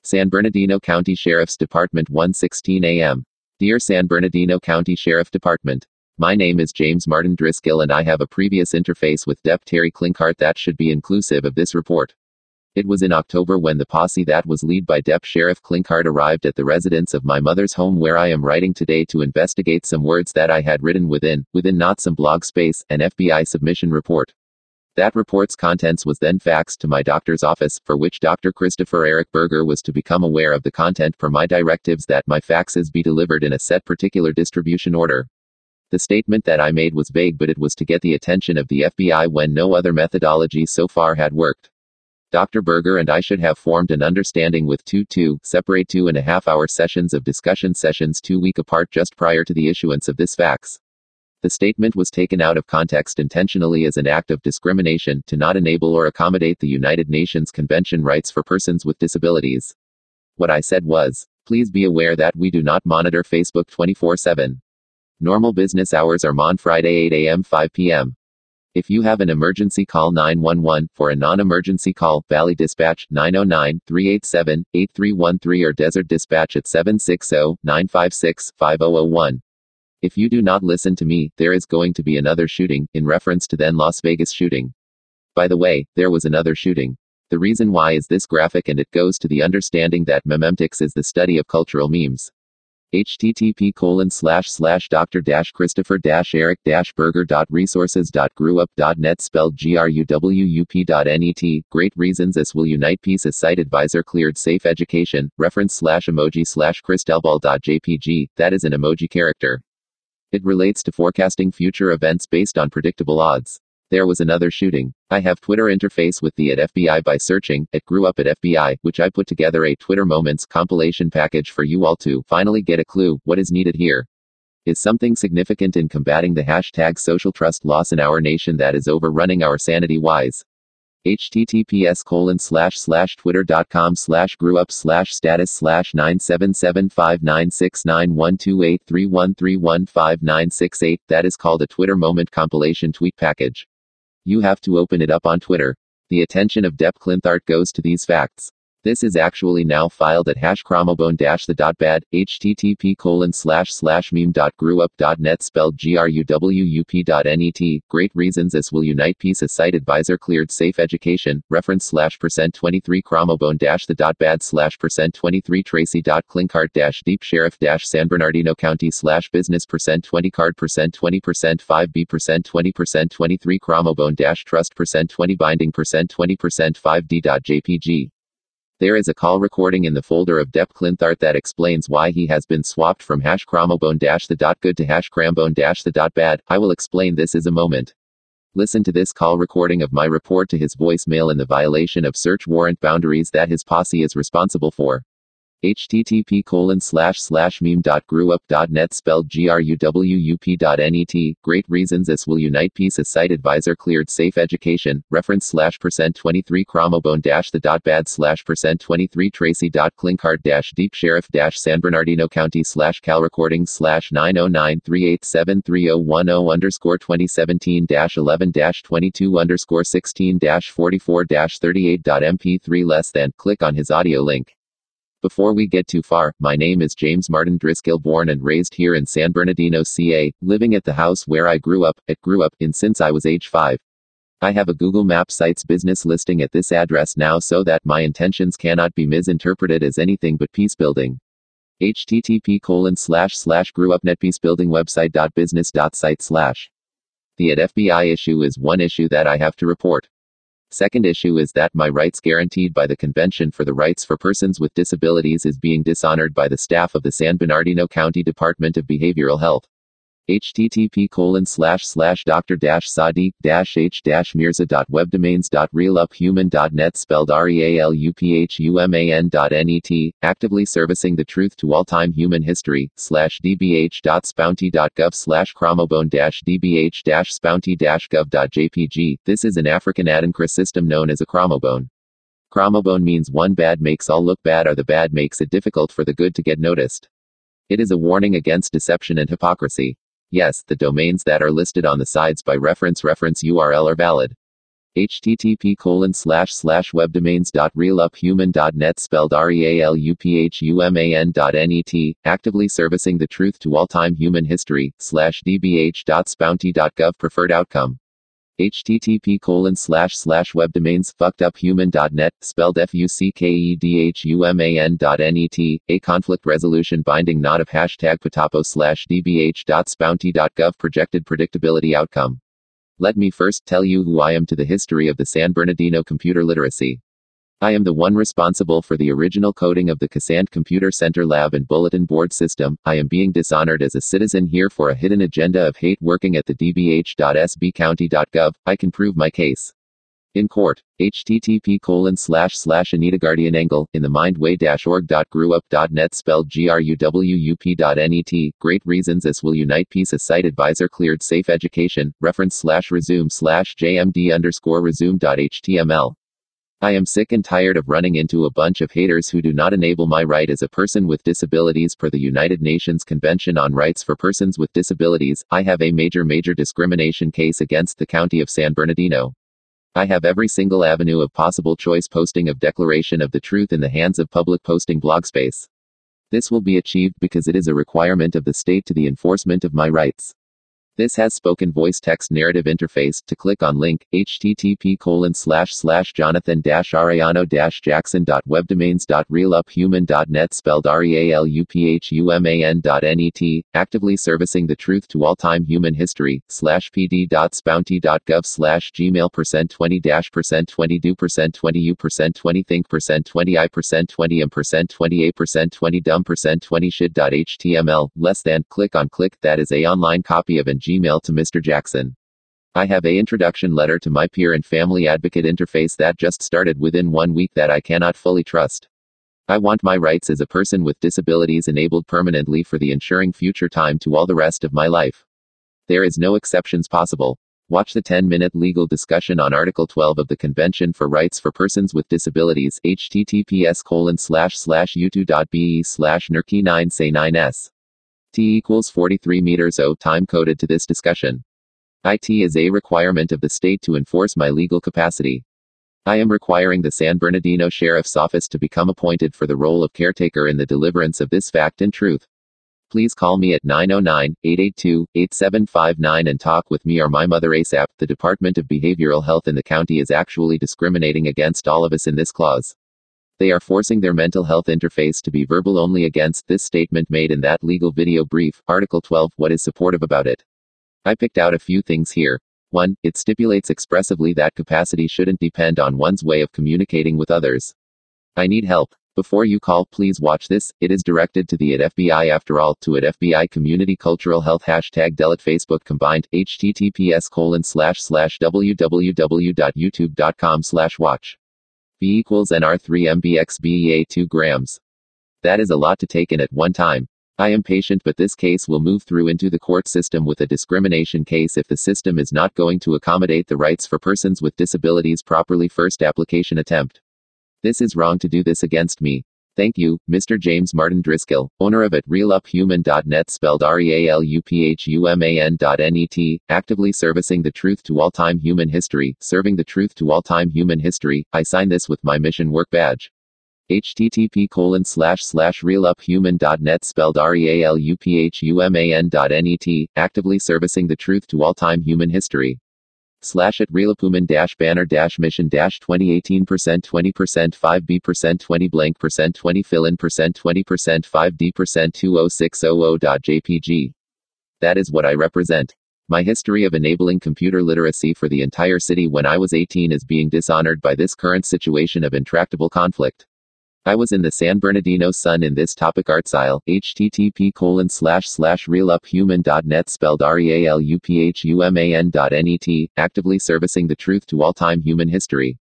San Bernardino County Sheriff's Department, 1:16 a.m. Dear San Bernardino County Sheriff Department, my name is James Martin Driscoll and I have a previous interface with Dep. Terry Clinkhart that should be inclusive of this report. It was in October when the posse that was led by Dep. Sheriff Clinkhart arrived at the residence of my mother's home where I am writing today to investigate some words that I had written within not some blog space, an FBI submission report. That report's contents was then faxed to my doctor's office, for which Dr. Christopher Eric Berger was to become aware of the content per my directives that my faxes be delivered in a set particular distribution order. The statement that I made was vague, but it was to get the attention of the FBI when no other methodology so far had worked. Dr. Berger and I should have formed an understanding with separate 2.5-hour sessions of discussion sessions 2 weeks apart just prior to the issuance of this fax. The statement was taken out of context intentionally as an act of discrimination to not enable or accommodate the United Nations Convention rights for persons with disabilities. What I said was, please be aware that we do not monitor Facebook 24/7. Normal business hours are Mon Friday 8 a.m. 5 p.m. If you have an emergency, call 911. For a non-emergency call, Valley Dispatch 909-387-8313 or Desert Dispatch at 760-956-5001. If you do not listen to me, there is going to be another shooting, in reference to then Las Vegas shooting. By the way, there was another shooting. The reason why is this graphic, and it goes to the understanding that mememtics is the study of cultural memes. http://dr-christopher-eric-berger.resources.grewup.net spelled gruwup.net. Great reasons as will unite piece as site advisor cleared safe education, reference/emoji/crystalball.jpg, that is an emoji character. It relates to forecasting future events based on predictable odds. There was another shooting. I have Twitter interface with the @FBI by searching @GrewUp@FBI, which I put together a Twitter Moments compilation package for you all to finally get a clue. What is needed here is something significant in combating the hashtag social trust loss in our nation that is overrunning our sanity wise. https://twitter.com/GrewUp/status/9775969128313159688. That is called a Twitter Moment compilation tweet package. You have to open it up on Twitter. The attention of Dep. Clinkhart goes to these facts. This is actually now filed at #cromobone-the.bad, http://meme.grewup.net spelled gruwup.net. Great reasons as will unite piece as site advisor cleared safe education, reference/%23 cromobone-the.bad/%23 tracy.clinkhart-deep sheriff-san Bernardino County /business %20 card %20 5b 20 23 cromobone-trust %20 binding %20 5d.jpg. There is a call recording in the folder of Dep. Clinkhart that explains why he has been swapped from #cromobone-the.good to #crambone-the.bad. I will explain this in a moment. Listen to this call recording of my report to his voicemail and the violation of search warrant boundaries that his posse is responsible for. http://meme.grewup.net spelled gruwup.net. Great reasons as will unite piece as site advisor cleared safe education, reference/%23 cromobone-the.bad/%23 tracy.clinkhart-deep sheriff-san Bernardino County /cal recording /90938730110_2017-11-22_16-44-38.mp3 less than. Click on his audio link. Before we get too far, my name is James Martin Driscoll, born and raised here in San Bernardino, CA, living at the house where I grew up, in since I was age 5. I have a Google Maps site's business listing at this address now so that my intentions cannot be misinterpreted as anything but peace building. http://grewupnetpeacebuildingwebsite.business.site/. The FBI issue is one issue that I have to report. Second issue is that my rights guaranteed by the Convention for the Rights for Persons with Disabilities is being dishonored by the staff of the San Bernardino County Department of Behavioral Health. http://dr-sadiq-h-mirza.webdomains.realuphuman.net spelled realuphuman.net, actively servicing the truth to all-time human history, /dbh.spounty.gov/cromobone-dbh-spounty-gov.jpg. This is an African Adinkra system known as a chromobone. Chromobone means one bad makes all look bad, or the bad makes it difficult for the good to get noticed. It is a warning against deception and hypocrisy. Yes, the domains that are listed on the sides by reference URL are valid. http://webdomains.realuphuman.net spelled realuphuman.net, actively servicing the truth to all-time human history, /dbh.spounty.gov preferred outcome. http://webdomains fuckeduphuman.net, spelled fuckedhuman.net, a conflict resolution binding knot of #potapo /dbh.spounty.gov projected predictability outcome. Let me first tell you who I am to the history of the San Bernardino computer literacy. I am the one responsible for the original coding of the Cassand Computer Center Lab and Bulletin Board system. I am being dishonored as a citizen here for a hidden agenda of hate working at the dbh.sbcounty.gov. I can prove my case in court. http://AnitaGuardianEngel, in the mindway-org.grewup.net spelled gruwup.net, great reasons this will unite peace. A site advisor cleared safe education, reference/resume/jmd_resume.html. I am sick and tired of running into a bunch of haters who do not enable my right as a person with disabilities per the United Nations Convention on Rights for Persons with Disabilities. I have a major discrimination case against the County of San Bernardino. I have every single avenue of possible choice posting of declaration of the truth in the hands of public posting blog space. This will be achieved because it is a requirement of the state to the enforcement of my rights. This has spoken voice text narrative interface. To click on link, http://jonathan-ariano-jackson.webdomains.realuphuman.net spelled realuphuman.net, actively servicing the truth to all-time human history, /pd.spounty.gov/gmail %20-20%-20%-20%-20%-28%-20 less than, click on click, that is a online copy of an Gmail to Mr. Jackson. I have a introduction letter to my peer and family advocate interface that just started within 1 week that I cannot fully trust. I want my rights as a person with disabilities enabled permanently for the ensuring future time to all the rest of my life. There is no exceptions possible. Watch the 10-minute legal discussion on Article 12 of the Convention for Rights for Persons with Disabilities, https://u2.be/nrkey9say9s. T equals 43 meters O time coded to this discussion. IT is a requirement of the state to enforce my legal capacity. I am requiring the San Bernardino Sheriff's Office to become appointed for the role of caretaker in the deliverance of this fact and truth. Please call me at 909-882-8759 and talk with me or my mother ASAP. The Department of Behavioral Health in the county is actually discriminating against all of us in this clause. They are forcing their mental health interface to be verbal only against this statement made in that legal video brief. Article 12. What is supportive about it? I picked out a few things here. 1. It stipulates expressively that capacity shouldn't depend on one's way of communicating with others. I need help. Before you call, please watch this. It is directed to the FBI after all, to FBI Community Cultural Health #delete Facebook combined, https://www.youtube.com/watch. B equals NR3 2 grams. That is a lot to take in at one time. I am patient, but this case will move through into the court system with a discrimination case if the system is not going to accommodate the rights for persons with disabilities properly. First application attempt. This is wrong to do this against me. Thank you, Mr. James Martin Driscoll, owner of realuphuman.net spelled realuphuman.net, actively servicing the truth to all-time human history, serving the truth to all-time human history. I sign this with my mission work badge. http://realuphuman.net spelled realuphuman.net, actively servicing the truth to all-time human history. /@realuphuman-banner-mission-2018% 20% 5B% 20% fill-in% 20% 5D% 20600.jpg. That is what I represent. My history of enabling computer literacy for the entire city when I was 18 is being dishonored by this current situation of intractable conflict. I was in the San Bernardino Sun in this topic artsile, http://realuphuman.net spelled realuphuman.net, actively servicing the truth to all-time human history.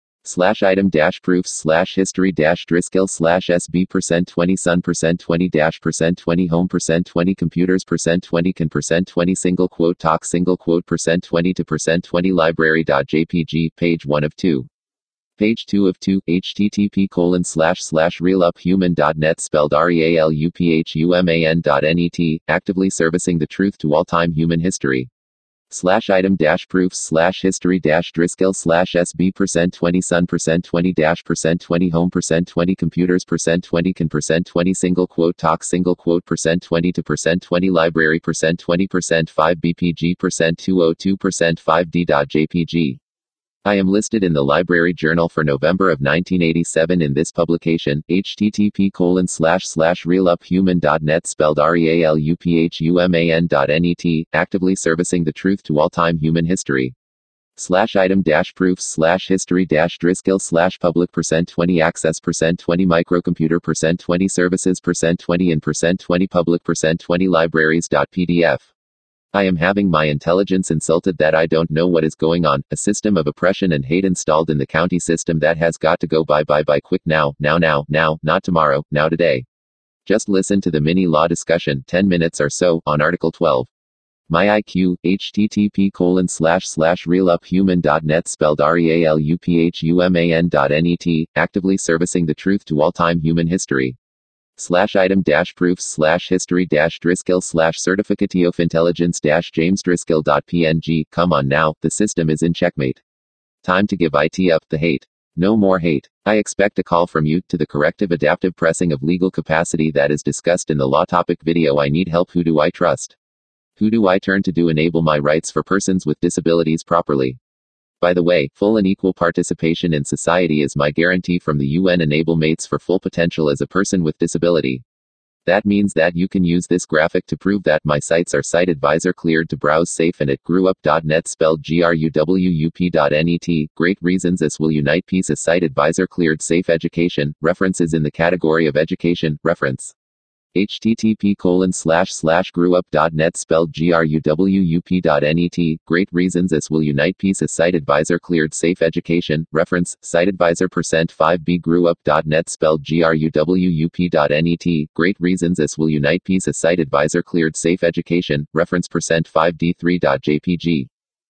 /item-proofs/history-driscoll/sb%20 sun%20 home %20 computers %20 can %20 single quote talk single quote %20 to %20 library.jpg page 1 of 2. Page 2 of 2, http://realuphuman.net spelled realuphuman.net, actively servicing the truth to all-time human history. Slash item dash proofs slash history dash Driscoll slash SB percent 20 sun percent 20 dash percent 20 home percent 20 computers percent 20 can percent 20 single quote talk single quote percent 20 to percent 20 library percent 20% 5 BPG percent 202% 5D.jpg. I am listed in the Library Journal for November of 1987 in this publication, http://realuphuman.net spelled realuphuman.net, actively servicing the truth to all-time human history. Slash item dash proofs slash history dash Driscoll slash public percent 20 access percent 20 microcomputer percent 20 services percent 20 in percent 20 public percent 20 libraries.pdf. I am having my intelligence insulted that I don't know what is going on, a system of oppression and hate installed in the county system that has got to go bye quick now, not tomorrow, now today. Just listen to the mini law discussion, 10 minutes or so, on Article 12. My IQ, http://realuphuman.net spelled realuphuman.net, actively servicing the truth to all-time human history. Slash item dash proofs slash history dash Driscoll slash certificatio of intelligence dash James Driscoll.png. Come on now, the system is in checkmate. Time to give IT up the hate. No more hate. I expect a call from you to the corrective adaptive pressing of legal capacity that is discussed in the law topic video. I need help. Who do I trust? Who do I turn to enable my rights for persons with disabilities properly? By the way, full and equal participation in society is my guarantee from the UN Enable Mates for full potential as a person with disability. That means that you can use this graphic to prove that my sites are Site Advisor cleared to browse safe and at grewup.net spelled gruwup.net. Great reasons this will unite peace as Site Advisor cleared safe education, references in the category of education, reference. http://grewup.net spelled gruwup.net. Great reasons this will unite peace as Site Advisor cleared safe education, reference, Site Advisor %5b grewup.net spelled gruwup.net. Great reasons this will unite peace as Site Advisor cleared safe education, reference %5d3.jpg.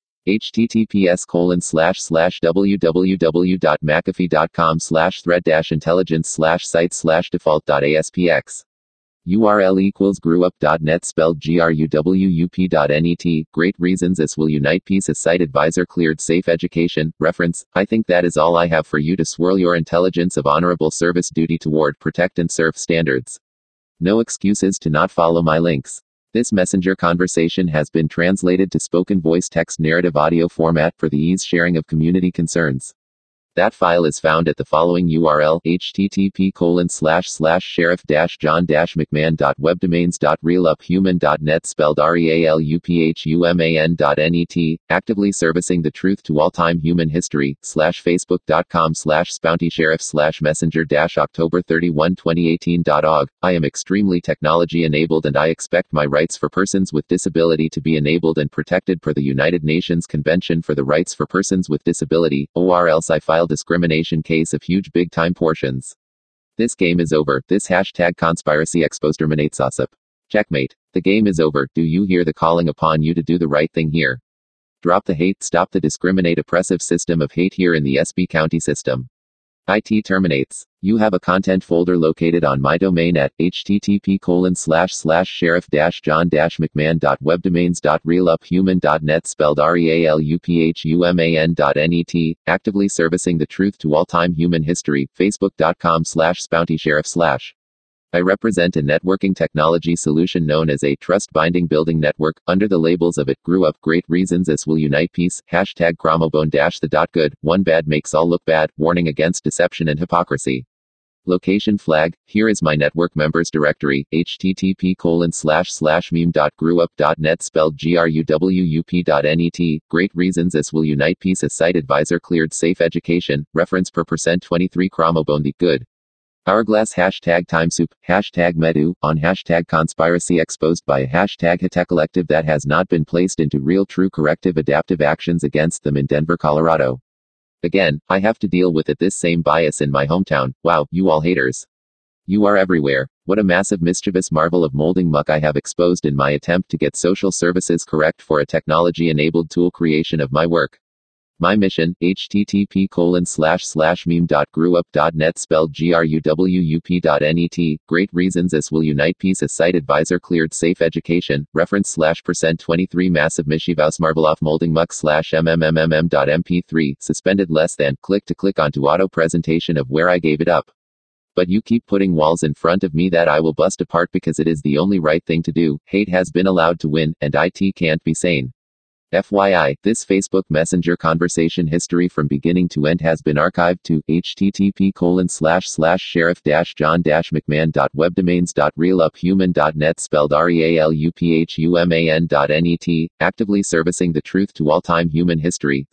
https://www.mcafee.com/thread-intelligence/site/default.aspx. URL equals grewup.net spelled gruwup.net. Great reasons this will unite peace as Site Advisor cleared safe education, reference. I think that is all I have for you to swirl your intelligence of honorable service duty toward protect and serve standards. No excuses to not follow my links. This messenger conversation has been translated to spoken voice text narrative audio format for the ease sharing of community concerns. That file is found at the following URL, http://sheriff-john-mcmahon.webdomains.realuphuman.net spelled realuphuman.net, actively servicing the truth to all-time human history, /facebook.com/spountysheriff/messenger-October 31, 2018.org. I am extremely technology enabled and I expect my rights for persons with disability to be enabled and protected per the United Nations Convention for the Rights for Persons with Disability, or else I file discrimination case of huge big time portions. This game is over. This #conspiracy exposed terminates OSIP. Checkmate. The game is over. Do you hear the calling upon you to do the right thing here? Drop the hate, stop the discriminate oppressive system of hate here in the SB County system. IT terminates. You have a content folder located on my domain at http://sheriff-john-mcmahon.webdomains.realuphuman.net spelled realuphuman.net, actively servicing the truth to all-time human history, facebook.com/spountysheriff/. I represent a networking technology solution known as a trust binding building network, under the labels of it grew up. Great reasons this will unite peace, #chromobone-the. Good, one bad makes all look bad, warning against deception and hypocrisy. Location flag, here is my network members directory, http://meme.grewup.net spelled gruwup.net. Great reasons this will unite peace as Site Advisor cleared safe education, reference per %23 chromobone the. Good. Hourglass #timesoup, #medu, on #conspiracy exposed by a #hate collective that has not been placed into real true corrective adaptive actions against them in Denver, Colorado. Again, I have to deal with this same bias in my hometown. Wow, you all haters. You are everywhere. What a massive mischievous marvel of molding muck I have exposed in my attempt to get social services correct for a technology-enabled tool creation of my work. My mission, http://meme.grewup.net spelled gruwup.net. Great reasons. This will unite peace. A site advisor cleared safe education. Reference /%23 massive mischievous marveloff molding muck /mmmm.mp3 suspended less than click to click onto auto presentation of where I gave it up. But you keep putting walls in front of me that I will bust apart because it is the only right thing to do. Hate has been allowed to win, and IT can't be sane. FYI, this Facebook Messenger conversation history from beginning to end has been archived to http://sheriff-john-mcmahon.webdomains.realuphuman.net spelled realuphuman.net, actively servicing the truth to all-time human history,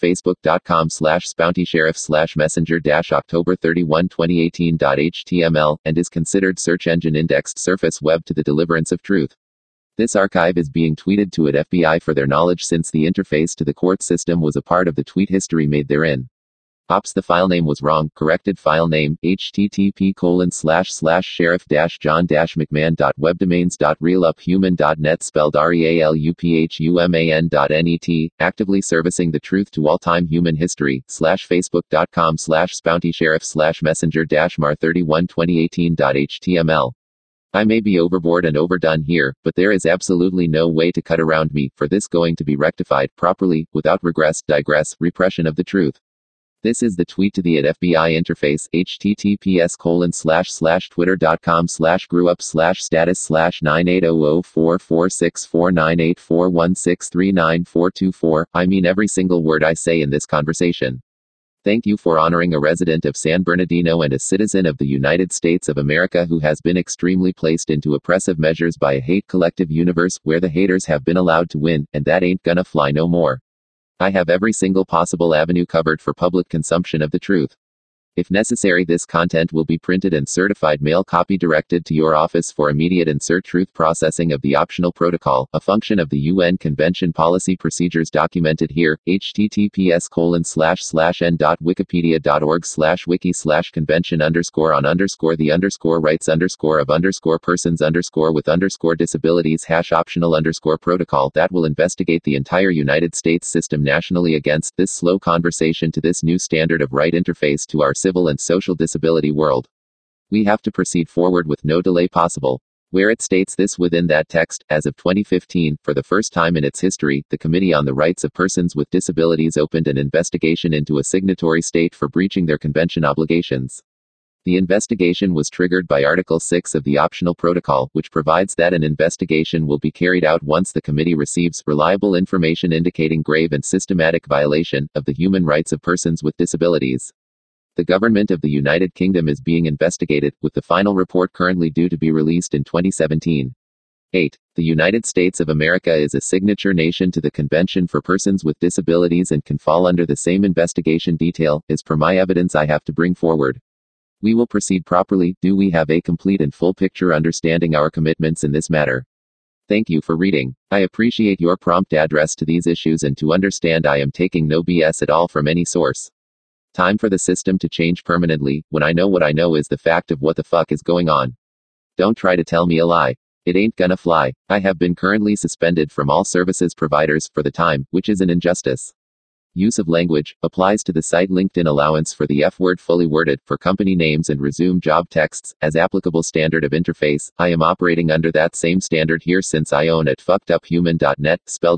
/facebook.com/spountysheriff/messenger-October 31, 2018.html, and is considered search engine indexed surface web to the deliverance of truth. This archive is being tweeted to at FBI for their knowledge since the interface to the court system was a part of the tweet history made therein. Ops, the file name was wrong. Corrected file name, http://sheriff-john-mcmahon.webdomains.realuphuman.net spelled realuphuman.net, actively servicing the truth to all-time human history, /facebook.com/spountysheriff/messenger-mar31 2018.html. I may be overboard and overdone here, but there is absolutely no way to cut around me, for this going to be rectified properly, without repression of the truth. This is the tweet to the at FBI interface, https://twitter.com/grewup/status/9800446498416394424. I mean every single word I say in this conversation. Thank you for honoring a resident of San Bernardino and a citizen of the United States of America who has been extremely placed into oppressive measures by a hate collective universe where the haters have been allowed to win, and that ain't gonna fly no more. I have every single possible avenue covered for public consumption of the truth. If necessary, this content will be printed and certified mail copy directed to your office for immediate insert truth processing of the optional protocol, a function of the UN Convention policy procedures documented here, https://n.wikipedia.org/wiki/convention_on_the_rights_with_disabilities-optional_protocol that will investigate the entire United States system nationally against this slow conversation to this new standard of right interface to our civil and social disability world. We have to proceed forward with no delay possible. Where it states this within that text, as of 2015, for the first time in its history, the Committee on the Rights of Persons with Disabilities opened an investigation into a signatory state for breaching their convention obligations. The investigation was triggered by Article 6 of the Optional Protocol, which provides that an investigation will be carried out once the committee receives reliable information indicating grave and systematic violation of the human rights of persons with disabilities. The government of the United Kingdom is being investigated, with the final report currently due to be released in 2017. 8. The United States of America is a signature nation to the Convention for Persons with Disabilities and can fall under the same investigation detail, as per my evidence I have to bring forward. We will proceed properly. Do we have a complete and full picture understanding our commitments in this matter? Thank you for reading. I appreciate your prompt address to these issues and to understand I am taking no BS at all from any source. Time for the system to change permanently, when I know what I know is the fact of what the fuck is going on. Don't try to tell me a lie. It ain't gonna fly. I have been currently suspended from all services providers for the time, which is an injustice. Use of language applies to the site LinkedIn allowance for the F word fully worded for company names and resume job texts as applicable standard of interface. I am operating under that same standard here since I own at fuckeduphuman.net, spelled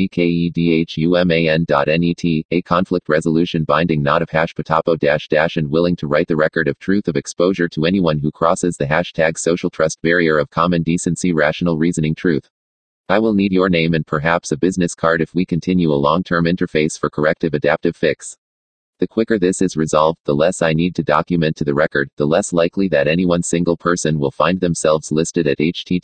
fuckedhuman.net, a conflict resolution binding not of #patapo and willing to write the record of truth of exposure to anyone who crosses the hashtag social trust barrier of common decency rational reasoning truth. I will need your name and perhaps a business card if we continue a long-term interface for corrective adaptive fix. The quicker this is resolved, the less I need to document to the record, the less likely that any one single person will find themselves listed at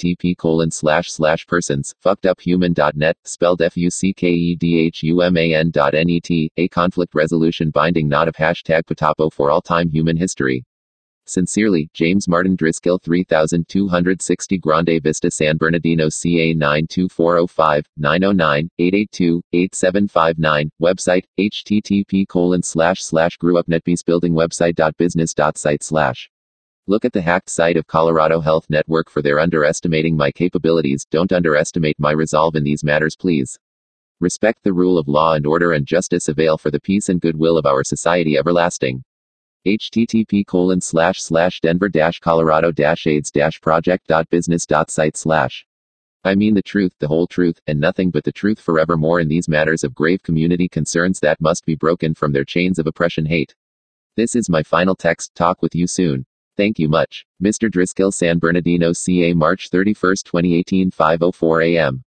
http://persons.fuckeduphuman.net, spelled fuckedhuman.net, a conflict resolution binding not of #patapo for all-time human history. Sincerely, James Martin Driscoll 3260 Grande Vista San Bernardino CA 92405, 909-882-8759, website, http://grewupnetbeastbuildingwebsite.business.site/. Look at the hacked site of Colorado Health Network for their underestimating my capabilities. Don't underestimate my resolve in these matters please. Respect the rule of law and order and justice avail for the peace and goodwill of our society everlasting. http://denver-colorado-aids-project.business.site/ I mean the truth, the whole truth, and nothing but the truth forevermore in these matters of grave community concerns that must be broken from their chains of oppression hate. This is my final text. Talk with you soon. Thank you much. Mr. Driscoll, San Bernardino, CA, March 31, 2018, 5:04 a.m.